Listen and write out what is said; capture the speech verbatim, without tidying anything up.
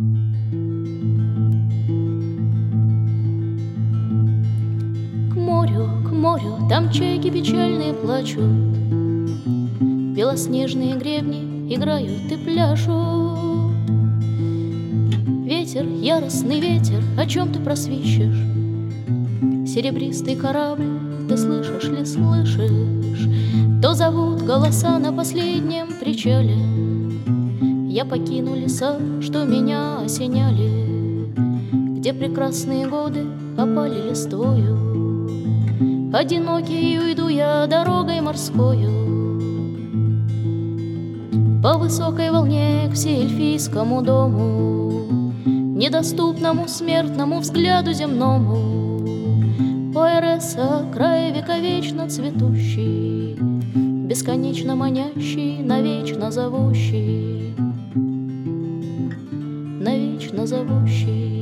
К морю, к морю, там чайки печальные плачут, белоснежные гребни играют и пляшут. Ветер, яростный ветер, о чем ты просвищешь? Серебристый корабль, ты слышишь ли, слышишь? То зовут голоса на последнем причале. Я покину леса, что меня осеняли, где прекрасные годы опали листвою. Одинокий уйду я дорогой морскою, по высокой волне к всеэльфийскому дому, недоступному смертному взгляду земному. О, Эреса, край вековечно цветущий, бесконечно манящий, навечно зовущий, навечно зовущий.